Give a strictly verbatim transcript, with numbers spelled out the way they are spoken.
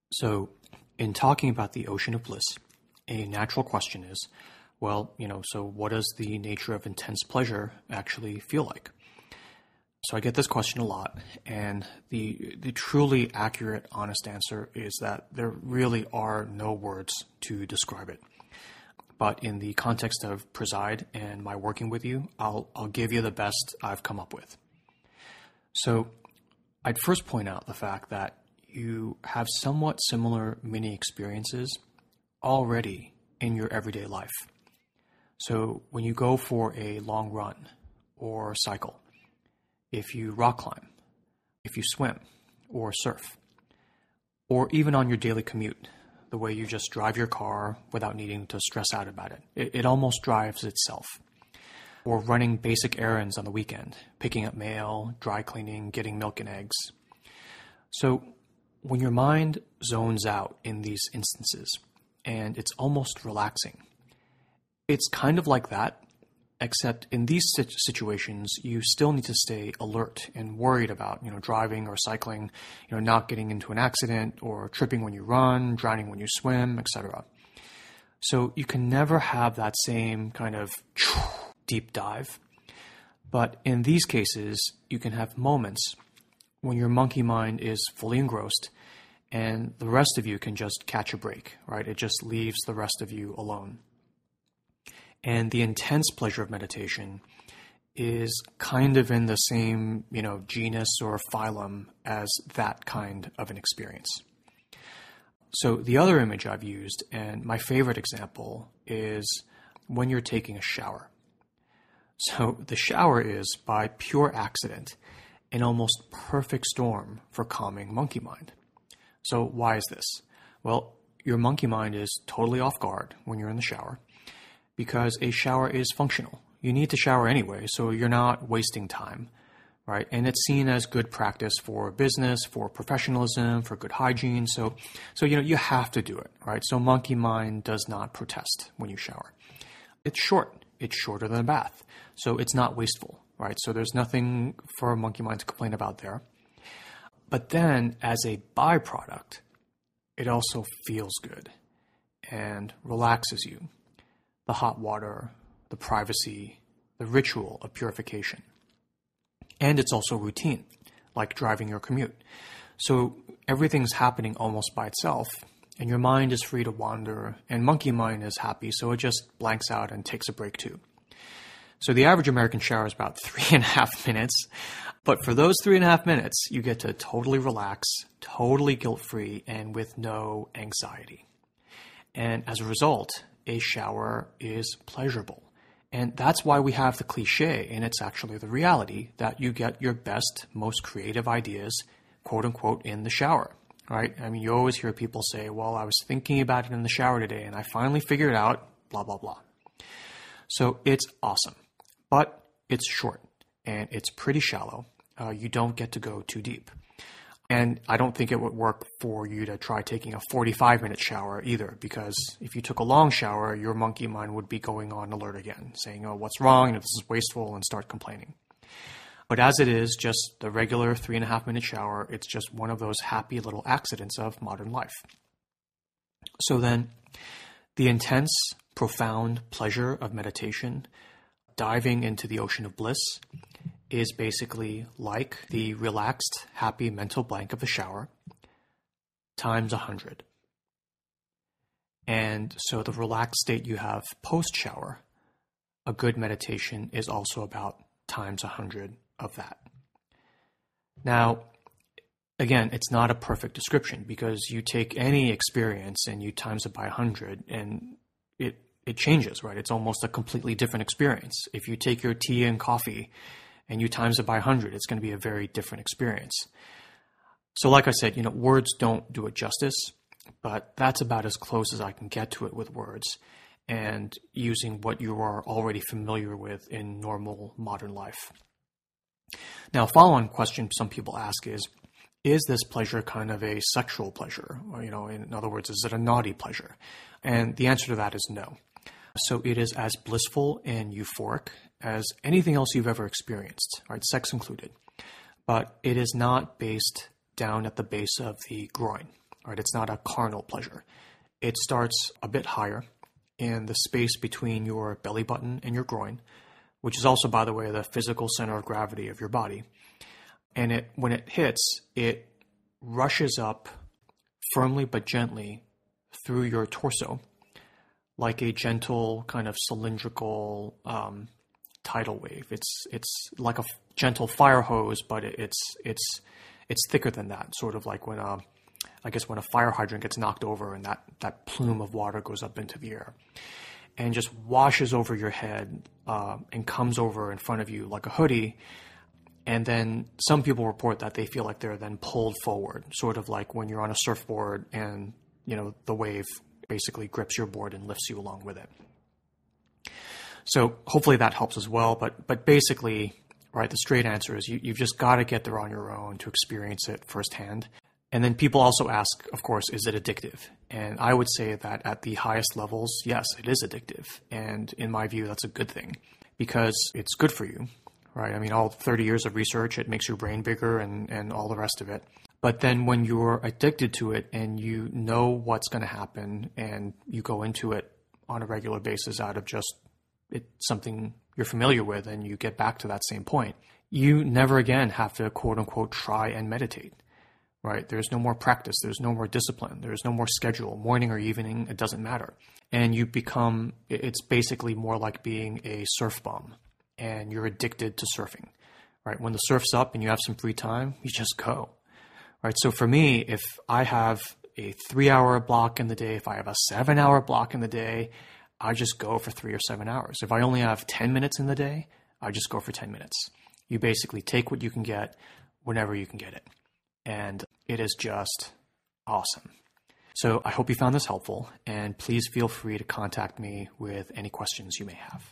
So, in talking about the ocean of bliss, a natural question is, well, you know, so what does the nature of intense pleasure actually feel like? So I get this question a lot, and the the truly accurate, honest answer is that there really are no words to describe it. But in the context of Preside and my working with you, I'll I'll give you the best I've come up with. So I'd first point out the fact that you have somewhat similar mini experiences already in your everyday life. So when you go for a long run or cycle, if you rock climb, if you swim or surf, or even on your daily commute, the way you just drive your car without needing to stress out about it. It, it almost drives itself. Or running basic errands on the weekend, picking up mail, dry cleaning, getting milk and eggs. So when your mind zones out in these instances, and it's almost relaxing, it's kind of like that, except in these situations, you still need to stay alert and worried about, you know, driving or cycling, you know, not getting into an accident or tripping when you run, drowning when you swim, et cetera. So you can never have that same kind of deep dive. But in these cases, you can have moments when your monkey mind is fully engrossed and the rest of you can just catch a break, right? It just leaves the rest of you alone. And the intense pleasure of meditation is kind of in the same, you know, genus or phylum as that kind of an experience. So the other image I've used, and my favorite example, is when you're taking a shower. So the shower is, by pure accident, an almost perfect storm for calming monkey mind. So why is this? Well, your monkey mind is totally off guard when you're in the shower because a shower is functional. You need to shower anyway, so you're not wasting time, right? And it's seen as good practice for business, for professionalism, for good hygiene. So, so you know, you have to do it, right? So monkey mind does not protest when you shower. It's short. It's shorter than a bath. So it's not wasteful, right? So there's nothing for a monkey mind to complain about there. But then as a byproduct, it also feels good and relaxes you. The hot water, the privacy, the ritual of purification. And it's also routine, like driving your commute. So everything's happening almost by itself, and your mind is free to wander, and monkey mind is happy, so it just blanks out and takes a break too. So the average American shower is about three and a half minutes, but for those three and a half minutes, you get to totally relax, totally guilt-free, and with no anxiety. And as a result, a shower is pleasurable. And that's why we have the cliche, and it's actually the reality, that you get your best, most creative ideas, quote unquote, in the shower, right? I mean, you always hear people say, well, I was thinking about it in the shower today, and I finally figured it out, blah, blah, blah. So it's awesome, but it's short, and it's pretty shallow. Uh, you don't get to go too deep. And I don't think it would work for you to try taking a forty-five minute shower either, because if you took a long shower, your monkey mind would be going on alert again, saying, oh, what's wrong? You know, this is wasteful, and start complaining. But as it is, just the regular three and a half minute shower, it's just one of those happy little accidents of modern life. So then, the intense, profound pleasure of meditation, diving into the ocean of bliss, is basically like the relaxed, happy mental blank of the shower times a hundred. And so the relaxed state you have post-shower, a good meditation is also about times a hundred of that. Now, again, it's not a perfect description because you take any experience and you times it by a hundred and it, it changes, right? It's almost a completely different experience. If you take your tea and coffee and you times it by one hundred, it's going to be a very different experience. So like I said, you know, words don't do it justice, but that's about as close as I can get to it with words and using what you are already familiar with in normal modern life. Now, a follow-on question some people ask is, is this pleasure kind of a sexual pleasure? Or, you know, in other words, is it a naughty pleasure? And the answer to that is no. So it is as blissful and euphoric as anything else you've ever experienced, right? Sex included. But it is not based down at the base of the groin. right? It's not a carnal pleasure. It starts a bit higher in the space between your belly button and your groin, which is also, by the way, the physical center of gravity of your body. And it, when it hits, it rushes up firmly but gently through your torso, like a gentle kind of cylindrical um, tidal wave. It's it's like a f- gentle fire hose, but it, it's it's it's thicker than that. Sort of like when a, I guess when a fire hydrant gets knocked over and that that plume of water goes up into the air, and just washes over your head uh, and comes over in front of you like a hoodie. And then some people report that they feel like they're then pulled forward, sort of like when you're on a surfboard and, you know, the wave basically grips your board and lifts you along with it. So hopefully that helps as well. But but basically, right, the straight answer is you, you've just got to get there on your own to experience it firsthand. And then people also ask, of course, is it addictive? And I would say that at the highest levels, yes, it is addictive. And in my view, that's a good thing because it's good for you, right? I mean, all thirty years of research, it makes your brain bigger and, and all the rest of it. But then when you're addicted to it and you know what's going to happen and you go into it on a regular basis out of just it, something you're familiar with and you get back to that same point, you never again have to quote unquote try and meditate, right? There's no more practice. There's no more discipline. There's no more schedule, morning or evening. It doesn't matter. And you become, it's basically more like being a surf bum and you're addicted to surfing, right? When the surf's up and you have some free time, you just go. Right. So for me, if I have a three hour block in the day, if I have a seven hour block in the day, I just go for three or seven hours. If I only have ten minutes in the day, I just go for ten minutes. You basically take what you can get whenever you can get it. And it is just awesome. So I hope you found this helpful, and please feel free to contact me with any questions you may have.